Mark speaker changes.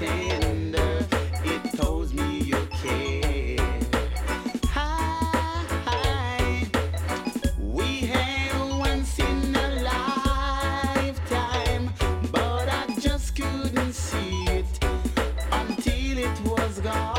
Speaker 1: tender. It tells me you care. Hi, we had once in a lifetime, but I just couldn't see it until it was gone.